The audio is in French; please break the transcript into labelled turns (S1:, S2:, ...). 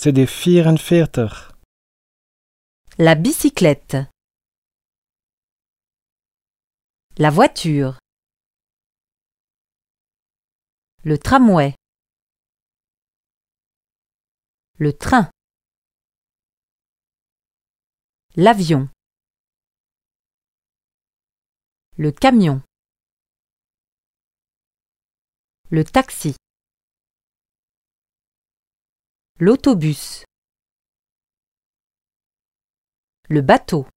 S1: CD44.
S2: La bicyclette. La voiture. Le tramway. Le train. L'avion. Le camion. Le taxi. L'autobus. Le bateau.